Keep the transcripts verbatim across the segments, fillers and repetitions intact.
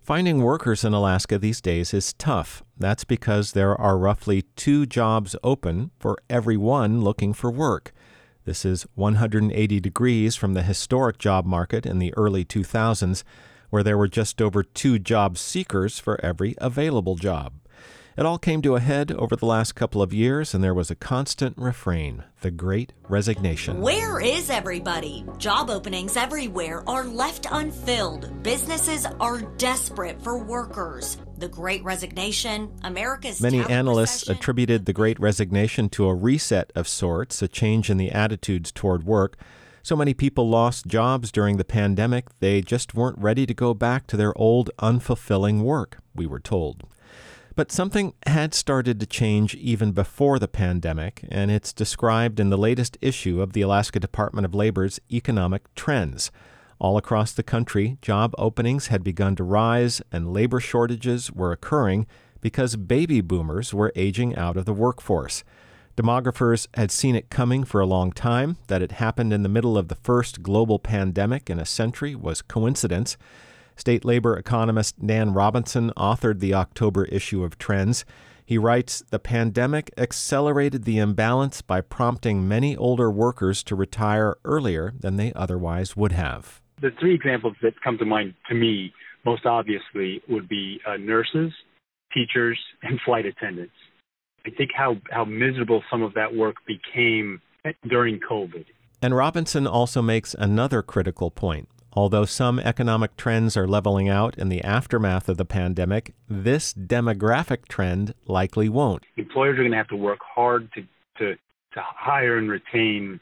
Finding workers in Alaska these days is tough. That's because there are roughly two jobs open for every one looking for work. This is one hundred eighty degrees from the historic job market in the early two thousands, where there were just over two job seekers for every available job. It all came to a head over the last couple of years, and there was a constant refrain: the Great Resignation. Where is everybody? Job openings everywhere are left unfilled. Businesses are desperate for workers. The Great Resignation, America's Many talent analysts recession. attributed the Great Resignation to a reset of sorts, a change in the attitudes toward work. So many people lost jobs during the pandemic, they just weren't ready to go back to their old, unfulfilling work, we were told. But something had started to change even before the pandemic, and it's described in the latest issue of the Alaska Department of Labor's Economic Trends. All across the country, job openings had begun to rise, and labor shortages were occurring because baby boomers were aging out of the workforce. Demographers had seen it coming for a long time. That it happened in the middle of the first global pandemic in a century was coincidence. State labor economist Dan Robinson authored the October issue of Trends. He writes, "The pandemic accelerated the imbalance by prompting many older workers to retire earlier than they otherwise would have." The three examples that come to mind to me most obviously would be uh, nurses, teachers, and flight attendants. I think how, how miserable some of that work became during COVID. And Robinson also makes another critical point. Although some economic trends are leveling out in the aftermath of the pandemic, this demographic trend likely won't. Employers are going to have to work hard to, to, to hire and retain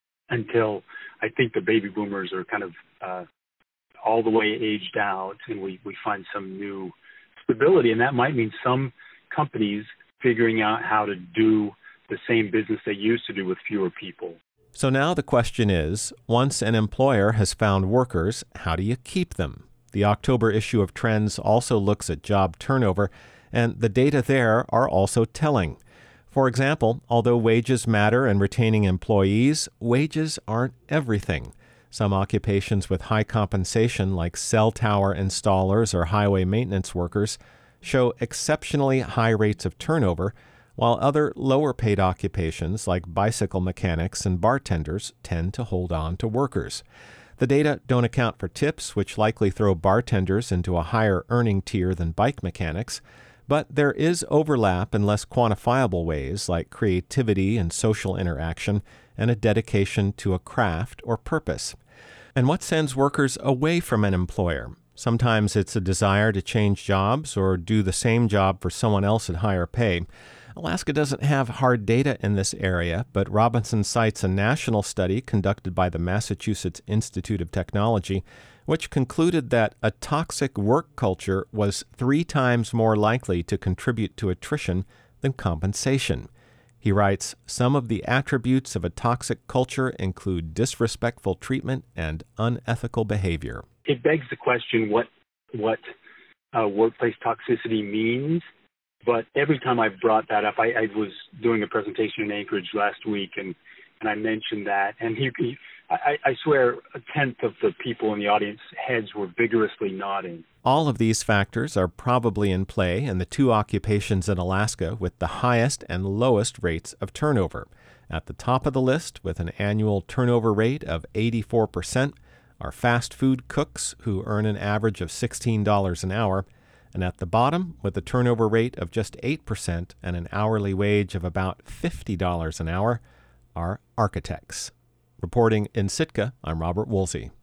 until I think the baby boomers are kind of uh, all the way aged out and we, we find some new stability. And that might mean some companies figuring out how to do the same business they used to do with fewer people. So now the question is, once an employer has found workers, how do you keep them? The October issue of Trends also looks at job turnover, and the data there are also telling. For example, although wages matter in retaining employees, wages aren't everything. Some occupations with high compensation, like cell tower installers or highway maintenance workers, show exceptionally high rates of turnover, while other lower-paid occupations like bicycle mechanics and bartenders tend to hold on to workers. The data don't account for tips, which likely throw bartenders into a higher earning tier than bike mechanics, but there is overlap in less quantifiable ways like creativity and social interaction and a dedication to a craft or purpose. And what sends workers away from an employer? Sometimes it's a desire to change jobs or do the same job for someone else at higher pay. Alaska doesn't have hard data in this area, but Robinson cites a national study conducted by the Massachusetts Institute of Technology, which concluded that a toxic work culture was three times more likely to contribute to attrition than compensation. He writes, "Some of the attributes of a toxic culture include disrespectful treatment and unethical behavior." It begs the question what what uh, workplace toxicity means. But every time I brought that up, I, I was doing a presentation in Anchorage last week, and, and I mentioned that. And he, he I, I swear a tenth of the people in the audience heads were vigorously nodding. All of these factors are probably in play in the two occupations in Alaska with the highest and lowest rates of turnover. At the top of the list, with an annual turnover rate of eighty-four percent, are fast food cooks who earn an average of sixteen dollars an hour. And at the bottom, with a turnover rate of just eight percent and an hourly wage of about fifty dollars an hour, are architects. Reporting in Sitka, I'm Robert Woolsey.